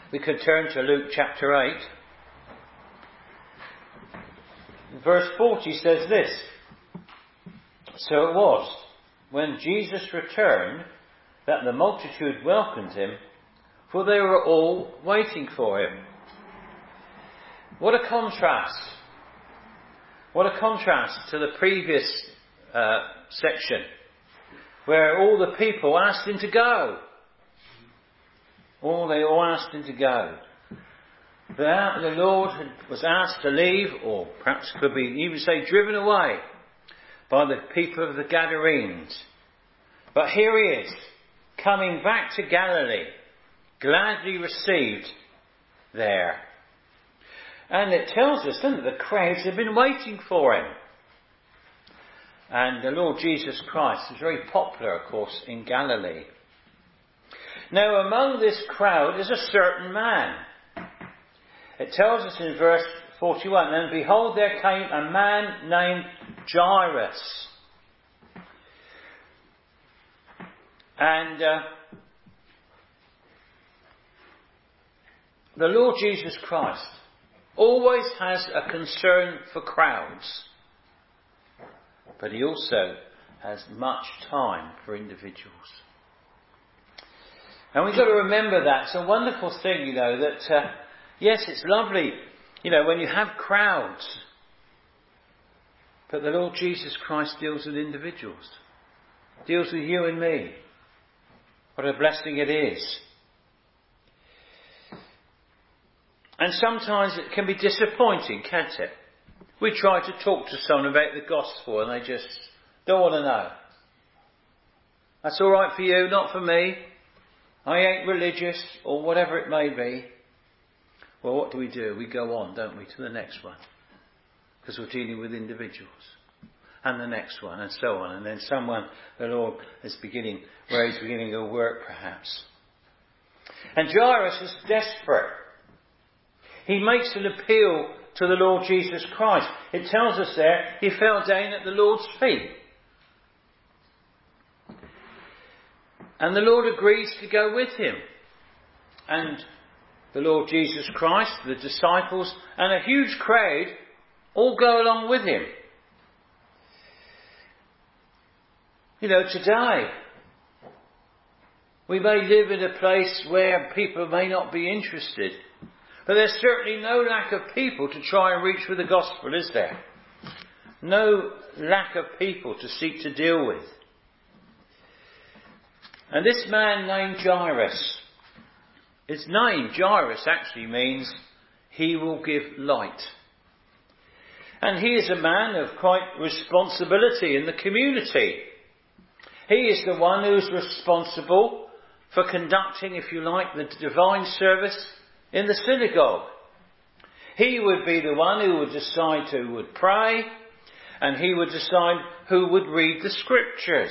We could turn to Luke chapter 8. Verse 40 says this: So it was, when Jesus returned, that the multitude welcomed him, for they were all waiting for him. What a contrast! What a contrast to the previous section, where all the people asked him to go. They all asked him to go. The Lord was asked to leave, or perhaps could be even say driven away, by the people of the Gadarenes. But here he is, coming back to Galilee, gladly received there. And it tells us, doesn't it, the crowds have been waiting for him. And the Lord Jesus Christ was very popular, of course, in Galilee. Now, among this crowd is a certain man. It tells us in verse 41, And behold, there came a man named Jairus. And the Lord Jesus Christ always has a concern for crowds, but he also has much time for individuals. And we've got to remember that. It's a wonderful thing, that yes, it's lovely, when you have crowds, but the Lord Jesus Christ deals with individuals, deals with you and me. What a blessing it is. And sometimes it can be disappointing, can't it? We try to talk to someone about the gospel and they just don't want to know. That's all right for you, not for me. I ain't religious, or whatever it may be. Well, what do? We go on, don't we, to the next one. Because we're dealing with individuals. And the next one, and so on. And then someone, the Lord is beginning a work perhaps. And Jairus is desperate. He makes an appeal to the Lord Jesus Christ. It tells us there, he fell down at the Lord's feet. And the Lord agrees to go with him. And the Lord Jesus Christ, the disciples, and a huge crowd all go along with him. Today, we may live in a place where people may not be interested. But there's certainly no lack of people to try and reach with the gospel, is there? No lack of people to seek to deal with. And this man named Jairus, his name, Jairus, actually means he will give light. And he is a man of quite responsibility in the community. He is the one who's responsible for conducting, if you like, the divine service in the synagogue. He would be the one who would decide who would pray, and he would decide who would read the scriptures.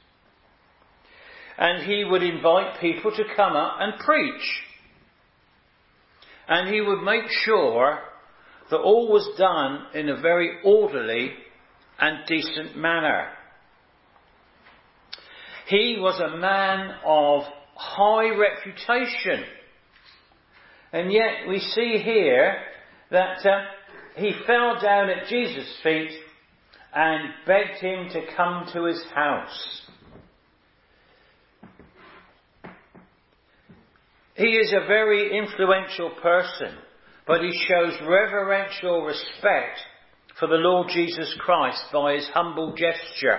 And he would invite people to come up and preach. And he would make sure that all was done in a very orderly and decent manner. He was a man of high reputation. And yet we see here that he fell down at Jesus' feet and begged him to come to his house. He is a very influential person, but he shows reverential respect for the Lord Jesus Christ by his humble gesture.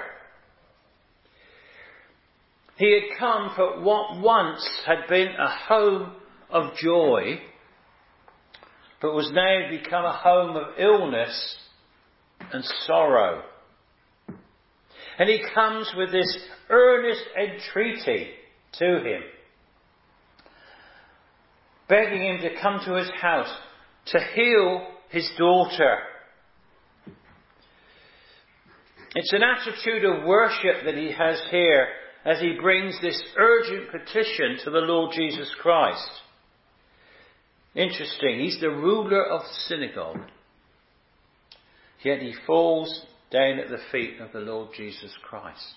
He had come for what once had been a home of joy, but was now become a home of illness and sorrow. And he comes with this earnest entreaty to him, begging him to come to his house to heal his daughter. It's an attitude of worship that he has here as he brings this urgent petition to the Lord Jesus Christ. Interesting, he's the ruler of the synagogue, yet he falls down at the feet of the Lord Jesus Christ.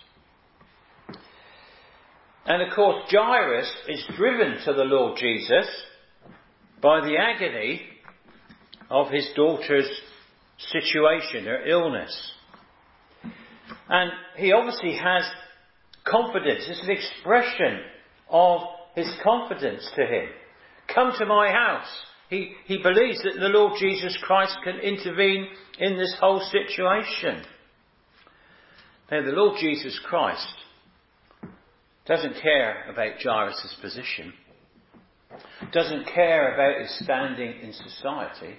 And of course, Jairus is driven to the Lord Jesus by the agony of his daughter's situation, her illness. And he obviously has confidence. It's an expression of his confidence to him. Come to my house. He believes that the Lord Jesus Christ can intervene in this whole situation. Now, the Lord Jesus Christ doesn't care about Jairus' position, doesn't care about his standing in society.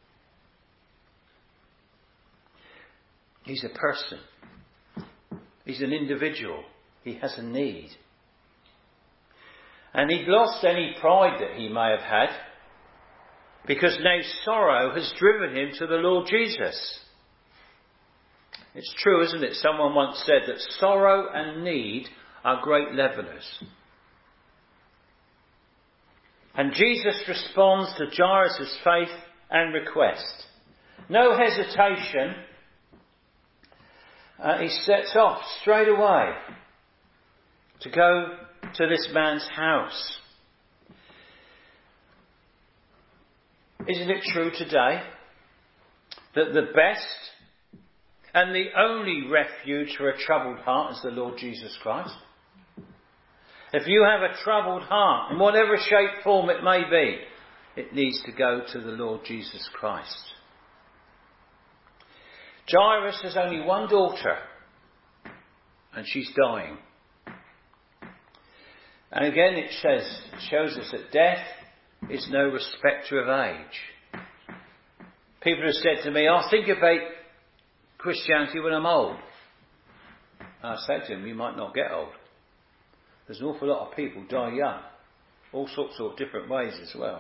He's a person. He's an individual. He has a need. And he'd lost any pride that he may have had, because now sorrow has driven him to the Lord Jesus. It's true, isn't it? Someone once said that sorrow and need are great levelers. And Jesus responds to Jairus' faith and request. No hesitation. He sets off straight away to go to this man's house. Isn't it true today that the best and the only refuge for a troubled heart is the Lord Jesus Christ? If you have a troubled heart, in whatever shape, form it may be, it needs to go to the Lord Jesus Christ. Jairus has only one daughter, and she's dying. And again it shows us that death is no respecter of age. People have said to me, I'll think about Christianity when I'm old. And I say to them, you might not get old. There's an awful lot of people die young. All sorts of different ways as well.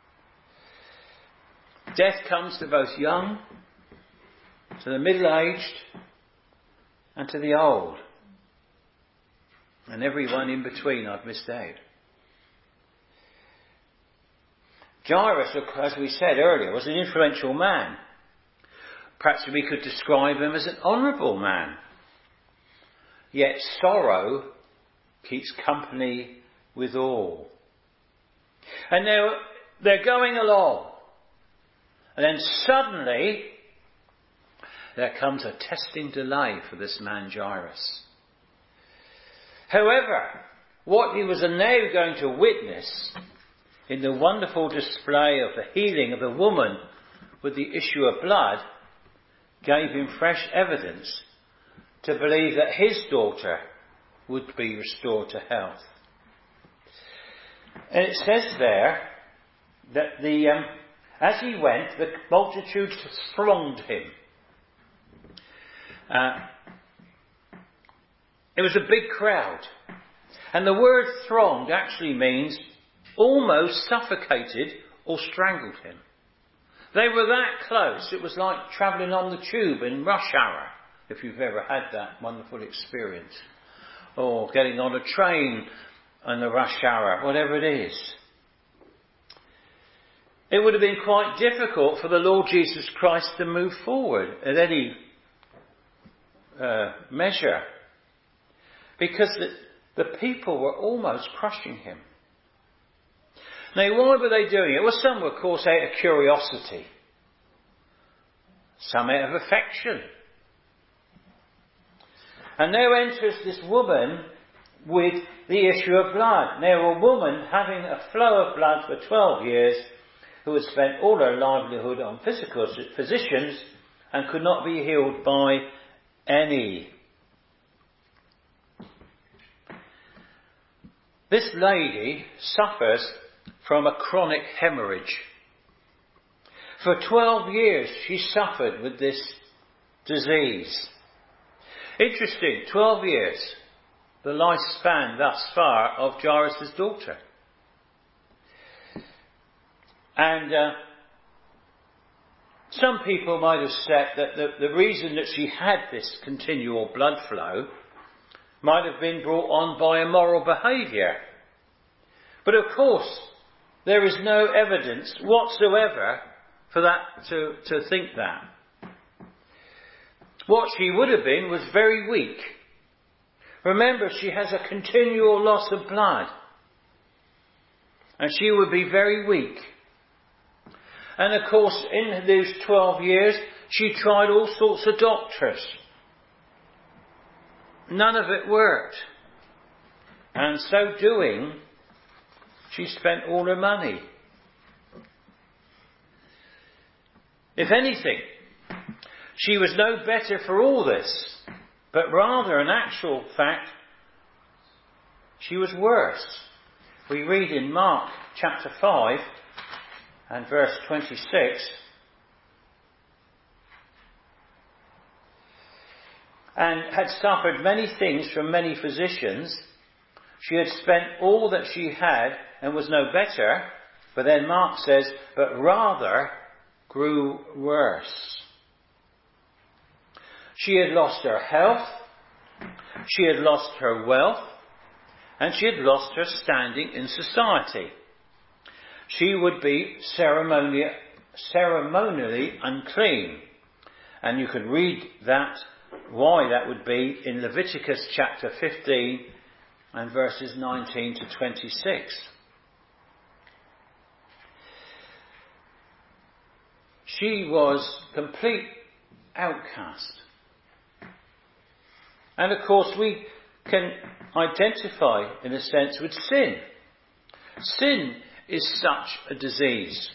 Death comes to both young, to the middle-aged, and to the old. And everyone in between I've missed out. Jairus, as we said earlier, was an influential man. Perhaps we could describe him as an honourable man. Yet sorrow keeps company with all. And now they're going along. And then suddenly there comes a testing delay for this man Jairus. However, what he was now going to witness in the wonderful display of the healing of the woman with the issue of blood gave him fresh evidence to believe that his daughter would be restored to health. And it says there that as he went, the multitudes thronged him. It was a big crowd. And the word thronged actually means almost suffocated or strangled him. They were that close. It was like travelling on the tube in rush hour, if you've ever had that wonderful experience. Or getting on a train in the rush hour, whatever it is. It would have been quite difficult for the Lord Jesus Christ to move forward at any measure, because the people were almost crushing him. Now, why were they doing it? Well, some were, of course, out of curiosity. Some out of affection. And now enters this woman with the issue of blood. Now, a woman having a flow of blood for 12 years, who had spent all her livelihood on physical physicians and could not be healed by any. This lady suffers from a chronic hemorrhage. For 12 years she suffered with this disease. Interesting, 12 years, the lifespan thus far of Jairus' daughter. And some people might have said that the reason that she had this continual blood flow might have been brought on by immoral behaviour. But of course, there is no evidence whatsoever for that to think that. What she would have been was very weak. Remember, she has a continual loss of blood. And she would be very weak. And of course, in those 12 years, she tried all sorts of doctors. None of it worked. And so doing, she spent all her money. If anything, she was no better for all this, but rather, in actual fact, she was worse. We read in Mark chapter 5 and verse 26, and had suffered many things from many physicians. She had spent all that she had and was no better, but then Mark says, but rather grew worse. She had lost her health, she had lost her wealth, and she had lost her standing in society. She would be ceremonially unclean. And you can read that, why that would be, in Leviticus chapter 15 and verses 19 to 26. She was complete outcast. And of course we can identify, in a sense, with sin. Sin is such a disease.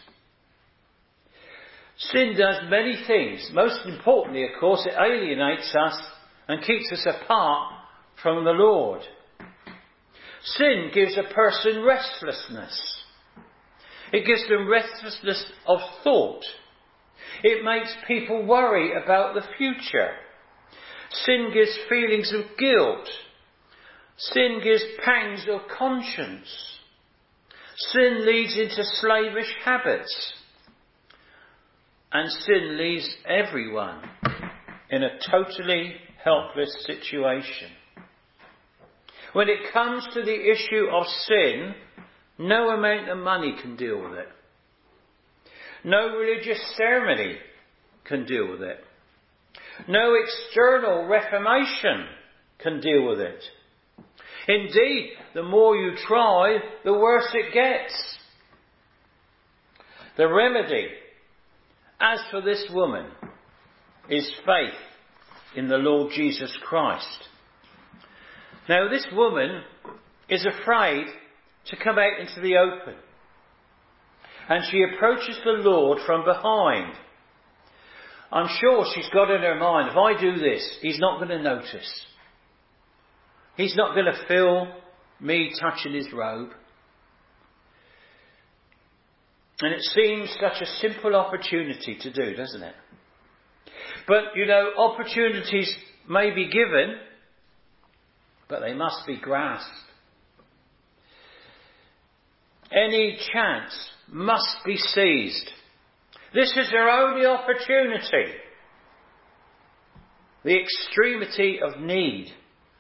Sin does many things. Most importantly, of course, it alienates us and keeps us apart from the Lord. Sin gives a person restlessness. It gives them restlessness of thought. It makes people worry about the future. Sin gives feelings of guilt. Sin gives pangs of conscience. Sin leads into slavish habits. And sin leaves everyone in a totally helpless situation. When it comes to the issue of sin, no amount of money can deal with it. No religious ceremony can deal with it. No external reformation can deal with it. Indeed, the more you try, the worse it gets. The remedy, as for this woman, is faith in the Lord Jesus Christ. Now, this woman is afraid to come out into the open. And she approaches the Lord from behind. I'm sure she's got in her mind, if I do this, he's not going to notice. He's not going to feel me touching his robe. And it seems such a simple opportunity to do, doesn't it? But, opportunities may be given, but they must be grasped. Any chance must be seized. This is her only opportunity. The extremity of need.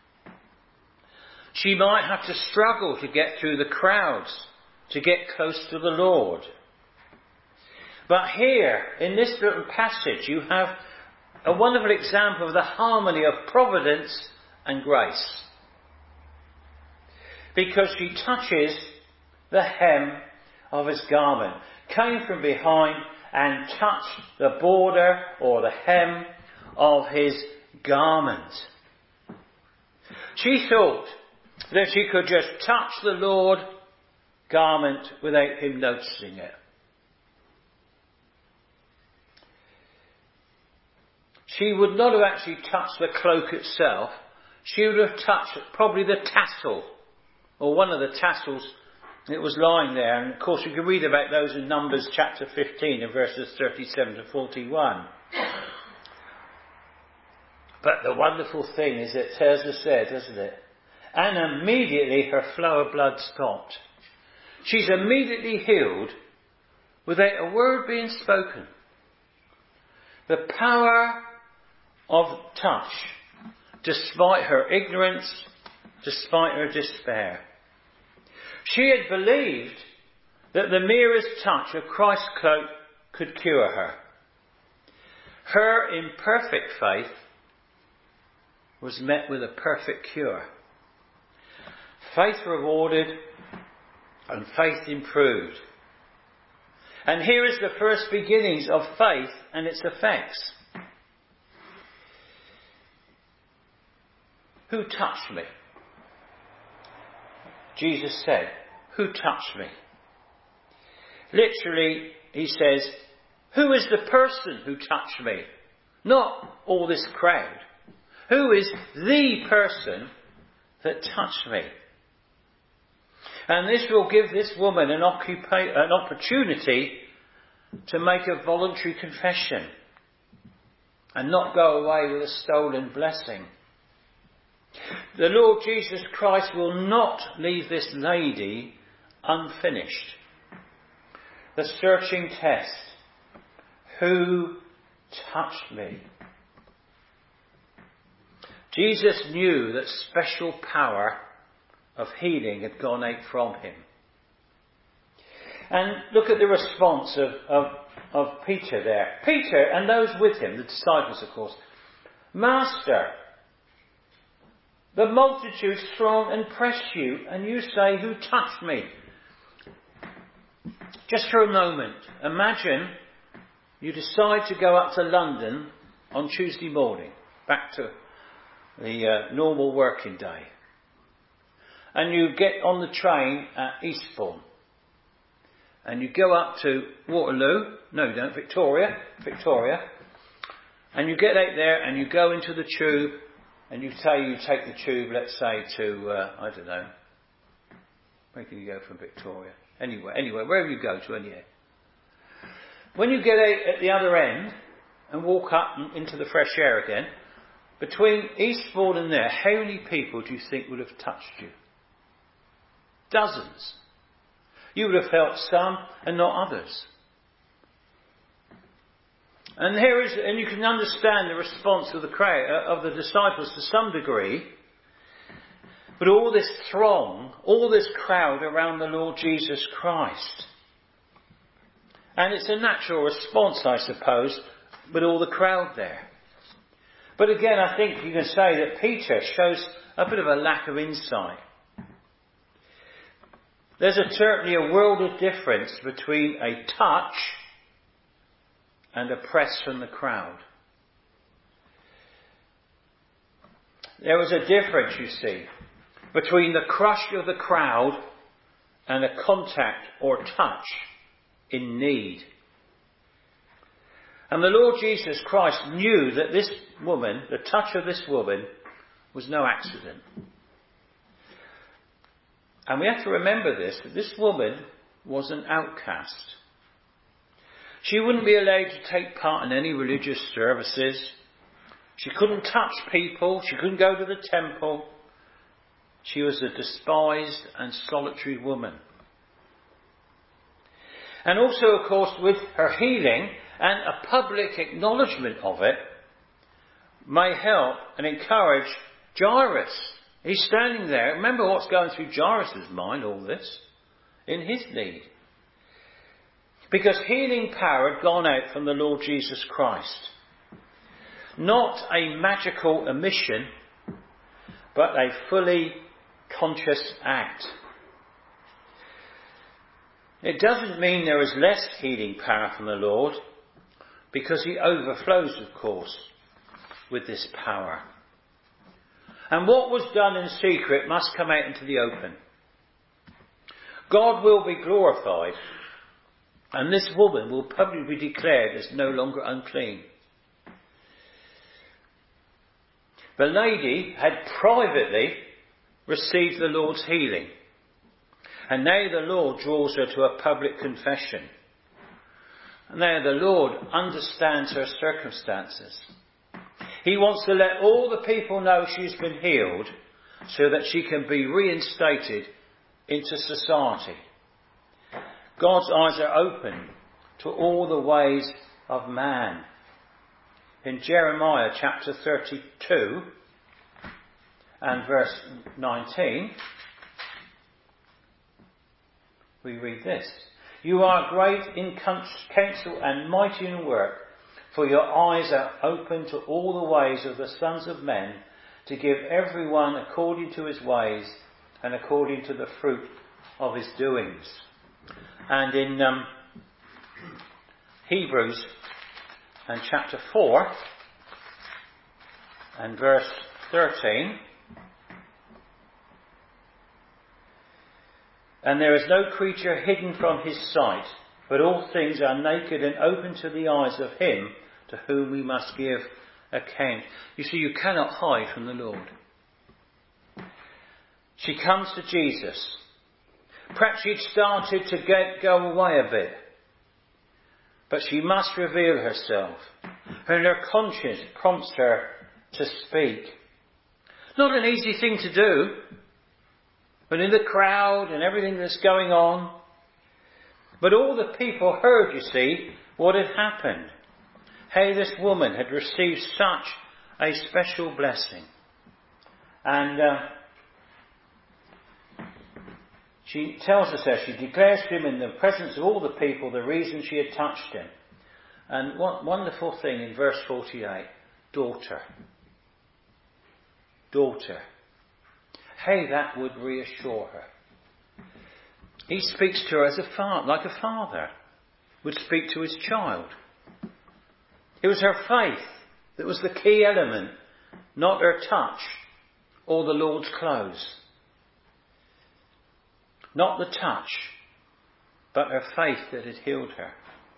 She might have to struggle to get through the crowds, to get close to the Lord. But here, in this little passage, you have a wonderful example of the harmony of providence and grace. Because she touches the hem of his garment, came from behind and touched the border or the hem of his garment. She thought that she could just touch the Lord's garment without him noticing it. She would not have actually touched the cloak itself. She would have touched probably the tassel, or one of the tassels that was lying there. And of course you can read about those in Numbers chapter 15 and verses 37 to 41. But the wonderful thing is it tells us there, doesn't it? And immediately her flow of blood stopped. She's immediately healed without a word being spoken. The power of touch, despite her ignorance, despite her despair. She had believed that the merest touch of Christ's cloak could cure her. Her imperfect faith was met with a perfect cure. Faith rewarded and faith improved. And here is the first beginnings of faith and its effects. Who touched me? Jesus said, who touched me? Literally, he says, who is the person who touched me? Not all this crowd. Who is the person that touched me? And this will give this woman an opportunity to make a voluntary confession and not go away with a stolen blessing. The Lord Jesus Christ will not leave this lady unfinished. The searching test. Who touched me? Jesus knew that special power of healing had gone out from him. And look at the response of Peter there. Peter and those with him, the disciples of course. Master, the multitudes throng and press you, and you say, who touched me? Just for a moment, imagine you decide to go up to London on Tuesday morning, back to the normal working day. And you get on the train at Eastbourne. And you go up to Waterloo. No, you don't. Victoria. And you get out there and you go into the tube. And you say you take the tube, let's say, to, I don't know. Where can you go from Victoria? Anywhere, wherever you go to, anywhere. When you get out at the other end and walk up into the fresh air again, between Eastbourne and there, how many people do you think would have touched you? Dozens. You would have felt some and not others. And and you can understand the response of the crowd, of the disciples to some degree. But all this throng, all this crowd around the Lord Jesus Christ. And it's a natural response, I suppose, with all the crowd there. But again, I think you can say that Peter shows a bit of a lack of insight. There's certainly a world of difference between a touch and a press from the crowd. There was a difference, you see, between the crush of the crowd and a contact or touch in need. And the Lord Jesus Christ knew that this woman, the touch of this woman, was no accident. And we have to remember this, that this woman was an outcast. She wouldn't be allowed to take part in any religious services. She couldn't touch people. She couldn't go to the temple. She was a despised and solitary woman. And also, of course, with her healing and a public acknowledgement of it, may help and encourage Jairus. He's standing there. Remember what's going through Jairus' mind, all this, in his need. Because healing power had gone out from the Lord Jesus Christ. Not a magical omission, but a fully conscious act. It doesn't mean there is less healing power from the Lord, because he overflows, of course, with this power. And what was done in secret must come out into the open. God will be glorified, and this woman will publicly be declared as no longer unclean. The lady had privately received the Lord's healing, and now the Lord draws her to a public confession. And now the Lord understands her circumstances. He wants to let all the people know she's been healed so that she can be reinstated into society. God's eyes are open to all the ways of man. In Jeremiah chapter 32 and verse 19, we read this. You are great in counsel and mighty in work, for your eyes are open to all the ways of the sons of men, to give everyone according to his ways and according to the fruit of his doings. And in Hebrews and chapter 4 and verse 13. And there is no creature hidden from his sight, but all things are naked and open to the eyes of him to whom we must give account. You see, you cannot hide from the Lord. She comes to Jesus. Perhaps she'd started to go away a bit. But she must reveal herself. And her conscience prompts her to speak. Not an easy thing to do. But in the crowd and everything that's going on. But all the people heard, you see, what had happened. How this woman had received such a special blessing. And she tells us there, she declares to him in the presence of all the people the reason she had touched him. And what wonderful thing in verse 48. Daughter. Daughter. How that would reassure her. He speaks to her as a father, like a father would speak to his child. It was her faith that was the key element, not her touch or the Lord's clothes. Not the touch, but her faith that had healed her.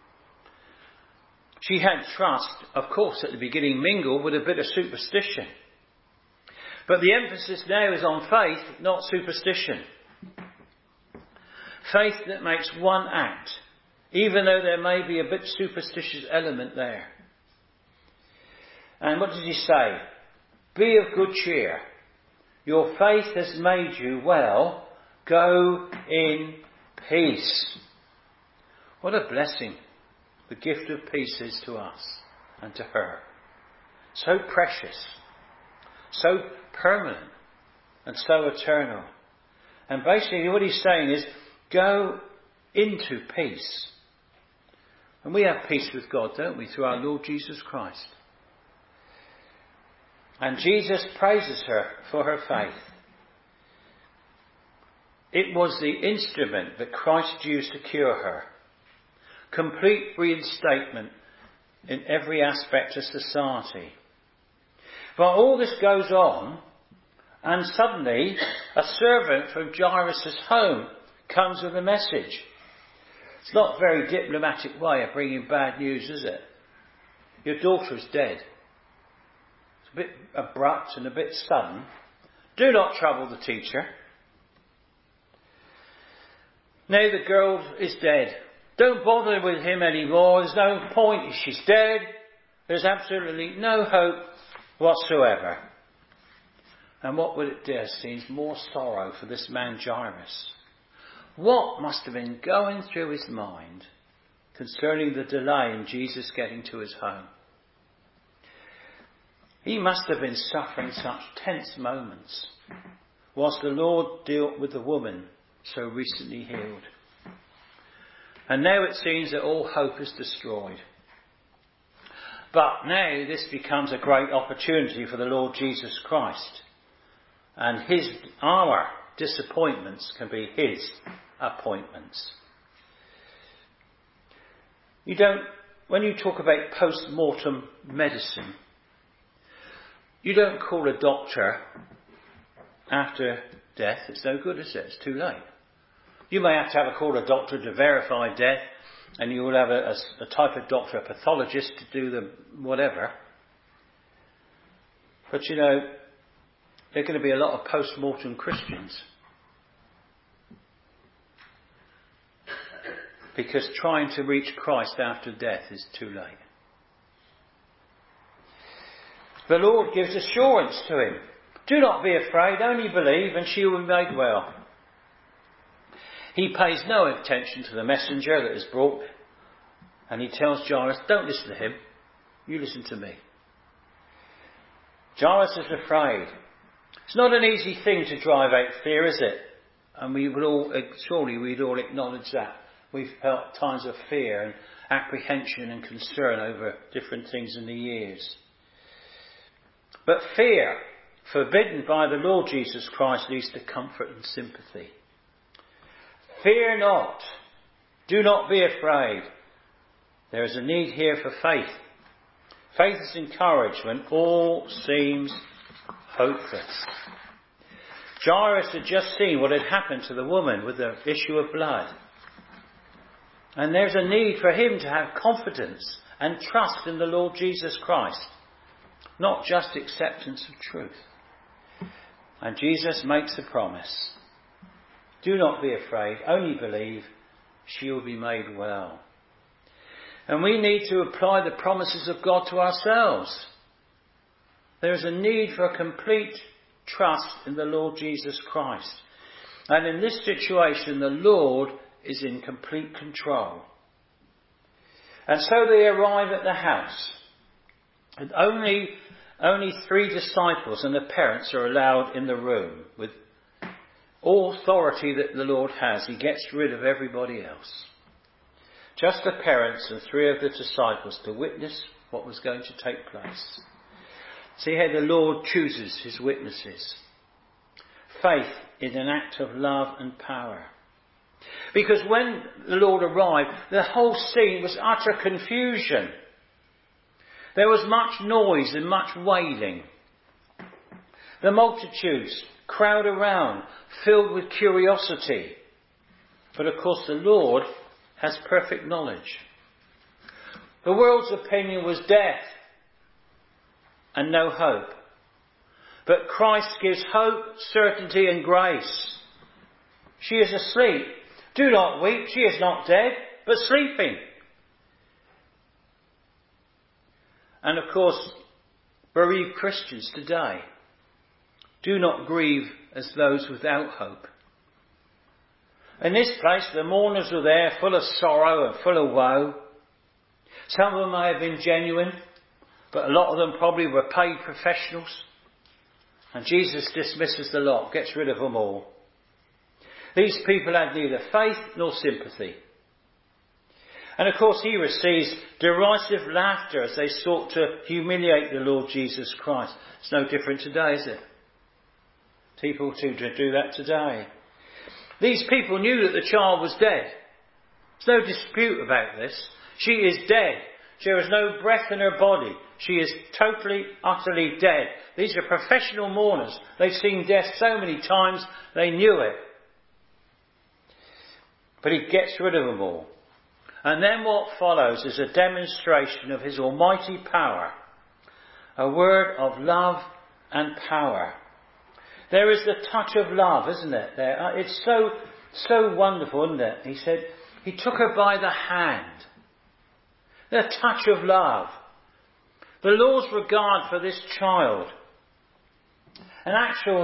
She had trust, of course, at the beginning mingled with a bit of superstition. But the emphasis now is on faith, not superstition. Faith that makes one act, even though there may be a bit superstitious element there. And what does he say? Be of good cheer. Your faith has made you well. Go in peace. What a blessing the gift of peace is to us and to her. So precious, so permanent and so eternal. And basically what he's saying is, go into peace. And we have peace with God, don't we, through our Lord Jesus Christ. And Jesus praises her for her faith. It was the instrument that Christ used to cure her. Complete reinstatement in every aspect of society. But all this goes on, and suddenly a servant from Jairus' home comes with a message. It's not a very diplomatic way of bringing bad news, is it? Your daughter is dead. It's a bit abrupt and a bit sudden. Do not trouble the teacher. Now the girl is dead. Don't bother with him anymore. There's no point. She's dead. There's absolutely no hope whatsoever. And what would it do? Seems more sorrow for this man Jairus. What must have been going through his mind concerning the delay in Jesus getting to his home? He must have been suffering such tense moments whilst the Lord dealt with the woman so recently healed. And now it seems that all hope is destroyed. But now this becomes a great opportunity for the Lord Jesus Christ. And our disappointments can be his appointments. When you talk about post-mortem medicine, you don't call a doctor after death. It's no good, is it? It's too late. You may have to call a doctor to verify death, and you will have a type of doctor, a pathologist, to do the whatever. But there are going to be a lot of post-mortem Christians. Because trying to reach Christ after death is too late. The Lord gives assurance to him. Do not be afraid, only believe and she will be made well. He pays no attention to the messenger that is brought, and he tells Jairus, don't listen to him, you listen to me. Jairus is afraid. It's not an easy thing to drive out fear, is it? And surely we'd all acknowledge that. We've felt times of fear and apprehension and concern over different things in the years. But fear, forbidden by the Lord Jesus Christ, leads to comfort and sympathy. Fear not. Do not be afraid. There is a need here for faith. Faith is encouraged when all seems hopeless. Jairus had just seen what had happened to the woman with the issue of blood. And there's a need for him to have confidence and trust in the Lord Jesus Christ, not just acceptance of truth. And Jesus makes a promise. Do not be afraid, only believe, she will be made well. And we need to apply the promises of God to ourselves. There is a need for a complete trust in the Lord Jesus Christ. And in this situation, the Lord is in complete control. And so they arrive at the house. And only 3 disciples and the parents are allowed in the room. With all authority that the Lord has, he gets rid of everybody else. Just the parents and 3 of the disciples to witness what was going to take place. See how the Lord chooses his witnesses. Faith is an act of love and power. Because when the Lord arrived, the whole scene was utter confusion. There was much noise and much wailing. The multitudes crowd around, filled with curiosity. But of course the Lord has perfect knowledge. The world's opinion was death and no hope. But Christ gives hope, certainty and grace. She is asleep. Do not weep, she is not dead, but sleeping. And of course, bereaved Christians today do not grieve as those without hope. In this place, the mourners were there, full of sorrow and full of woe. Some of them may have been genuine, but a lot of them probably were paid professionals. And Jesus dismisses the lot, gets rid of them all. These people had neither faith nor sympathy. And of course he receives derisive laughter as they sought to humiliate the Lord Jesus Christ. It's no different today, is it? People do that today. These people knew that the child was dead. There's no dispute about this. She is dead. There is no breath in her body. She is totally, utterly dead. These are professional mourners. They've seen death so many times, they knew it. But he gets rid of them all. And then what follows is a demonstration of his almighty power. A word of love and power. There is the touch of love, isn't it? There, it's so wonderful, isn't it? He said, he took her by the hand. The touch of love. The Lord's regard for this child. And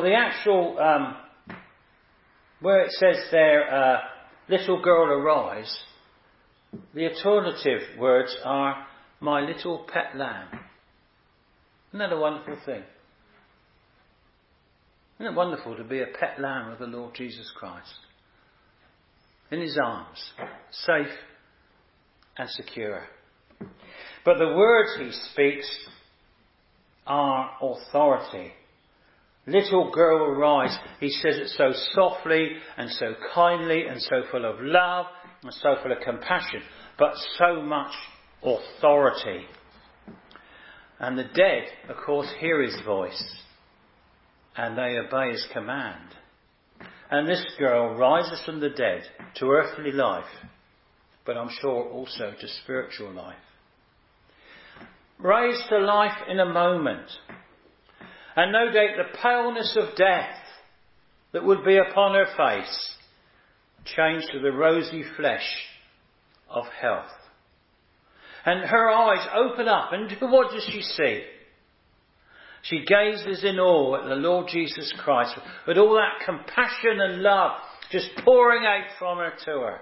where it says there, little girl arise, the alternative words are, my little pet lamb. Isn't that a wonderful thing? Isn't it wonderful to be a pet lamb of the Lord Jesus Christ? In his arms, safe and secure. But the words he speaks are authority. Little girl arise, he says it so softly and so kindly and so full of love and so full of compassion, but so much authority. And the dead, of course, hear his voice and they obey his command. And this girl rises from the dead to earthly life, but I'm sure also to spiritual life. Raised to life in a moment. And no doubt the paleness of death that would be upon her face changed to the rosy flesh of health. And her eyes open up, and what does she see? She gazes in awe at the Lord Jesus Christ with all that compassion and love just pouring out from her to her.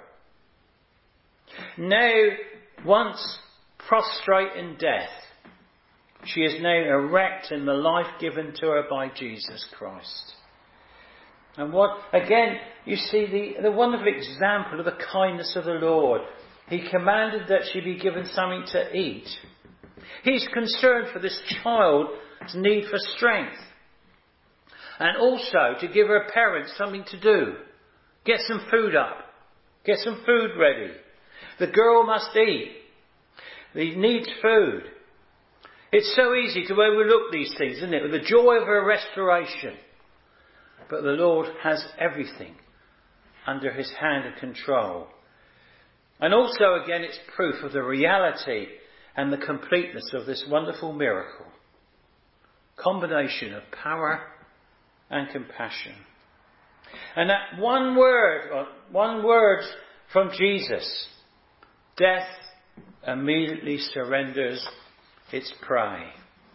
Now, once prostrate in death, she is now erect in the life given to her by Jesus Christ. And again, you see the wonderful example of the kindness of the Lord. He commanded that she be given something to eat. He's concerned for this child's need for strength. And also to give her parents something to do. Get some food up. Get some food ready. The girl must eat. He needs food. It's so easy to overlook these things, isn't it? With the joy of a restoration. But the Lord has everything under his hand and control. And also, again, it's proof of the reality and the completeness of this wonderful miracle. Combination of power and compassion. And that one word from Jesus, death immediately surrenders its prey.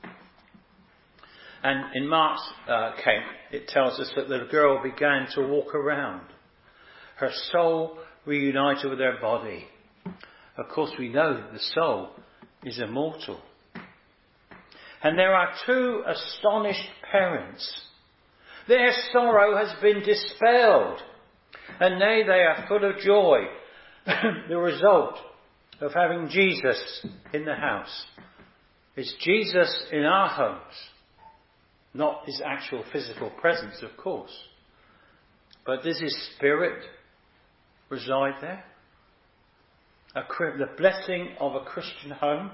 And in Mark's account, it tells us that the girl began to walk around. Her soul reunited with her body. Of course, we know that the soul is immortal. And there are two astonished parents. Their sorrow has been dispelled. And now they are full of joy. The result of having Jesus in the house. Is Jesus in our homes. Not his actual physical presence, of course. But does his spirit reside there? The blessing of a Christian home.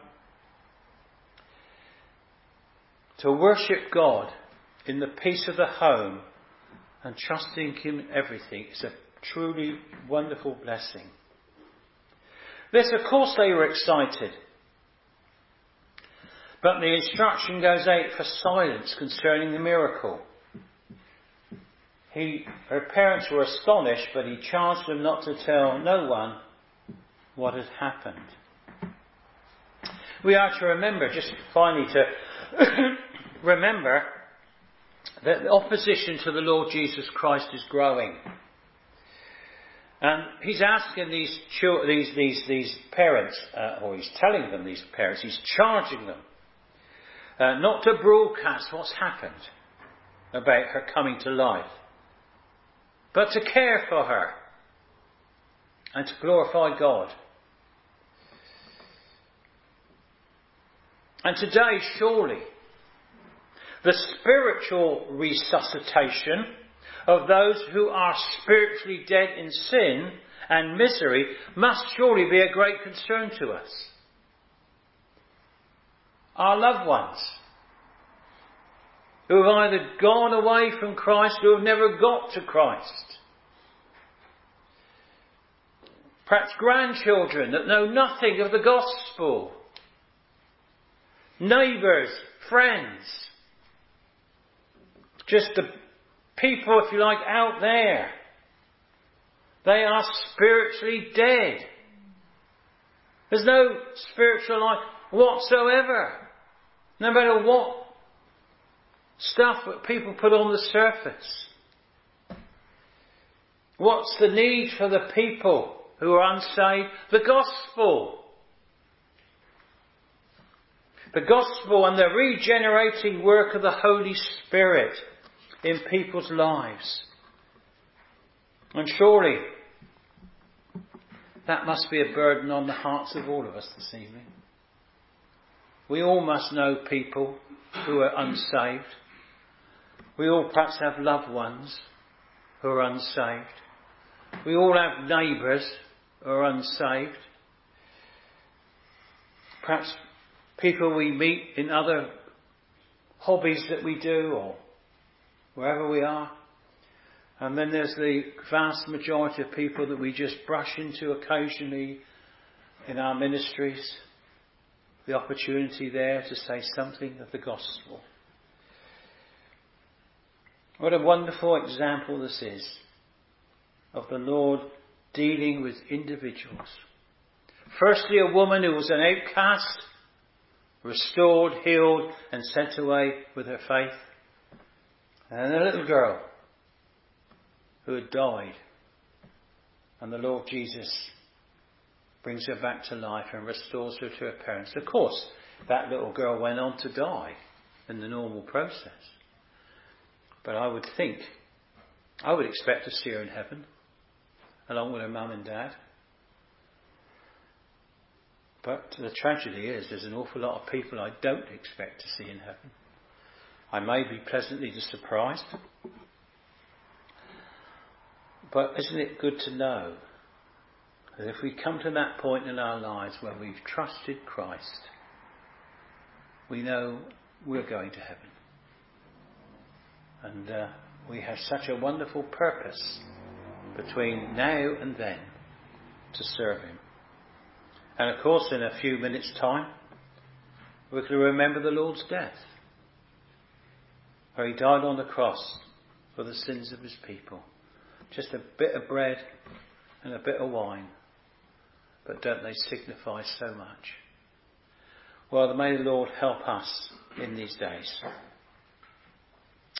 To worship God in the peace of the home and trusting him in everything is a truly wonderful blessing. Yes, of course they were excited. But the instruction goes out for silence concerning the miracle. Her parents were astonished, but he charged them not to tell no one what had happened. We are to remember, just finally to remember, that the opposition to the Lord Jesus Christ is growing. And he's asking these parents, or he's telling them, these parents, he's charging them, not to broadcast what's happened about her coming to life, but to care for her and to glorify God. And today, surely, the spiritual resuscitation of those who are spiritually dead in sin and misery must surely be a great concern to us. Our loved ones who have either gone away from Christ or have never got to Christ. Perhaps grandchildren that know nothing of the gospel. Neighbours, friends. Just the people, if you like, out there. They are spiritually dead. There's no spiritual life whatsoever. No matter what stuff that people put on the surface. What's the need for the people who are unsaved? The gospel. The gospel and the regenerating work of the Holy Spirit in people's lives. And surely that must be a burden on the hearts of all of us this evening. We all must know people who are unsaved. We all perhaps have loved ones who are unsaved. We all have neighbours who are unsaved. Perhaps people we meet in other hobbies that we do or wherever we are. And then there's the vast majority of people that we just brush into occasionally in our ministries. The opportunity there to say something of the gospel. What a wonderful example this is of the Lord dealing with individuals. Firstly, a woman who was an outcast, restored, healed and sent away with her faith. And a little girl who had died. And the Lord Jesus brings her back to life and restores her to her parents. Of course, that little girl went on to die in the normal process. But I would expect to see her in heaven, along with her mum and dad. But the tragedy is, there's an awful lot of people I don't expect to see in heaven. I may be pleasantly surprised. But isn't it good to know that if we come to that point in our lives where we've trusted Christ, we know we're going to heaven. And we have such a wonderful purpose between now and then to serve Him. And of course, in a few minutes' time, we're going to remember the Lord's death, where He died on the cross for the sins of His people. Just a bit of bread and a bit of wine. But don't they signify so much? Well, may the Lord help us in these days.